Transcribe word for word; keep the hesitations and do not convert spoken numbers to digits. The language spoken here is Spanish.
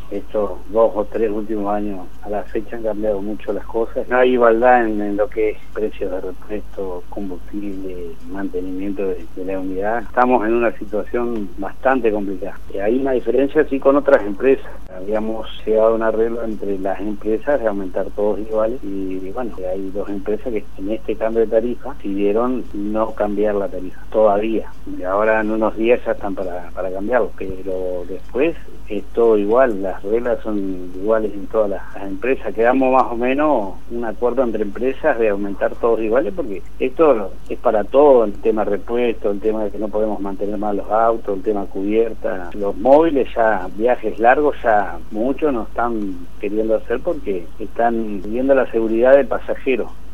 estos dos o tres últimos años a la fecha han cambiado mucho las cosas. No hay igualdad en, en lo que es precios de repuesto, combustible, mantenimiento de, de la unidad. Estamos en una situación bastante complicada. Y hay una diferencia sí con otras empresas. Habíamos llegado a un arreglo entre las empresas de aumentar todos iguales y bueno, hay dos empresas que en este cambio de tarifa decidieron no cambiar la tarifa todavía. Y ahora en unos días ya están para, para cambiarlo, pero después es todo igual, las reglas son iguales en todas las, las empresas. Quedamos más o menos un acuerdo entre empresas de aumentar todos iguales, porque esto es para todo, el tema repuesto, el tema de que no podemos mantener más los autos, el tema cubierta, los móviles, ya viajes largos ya muchos no están queriendo hacer porque están viendo la seguridad del pasajero.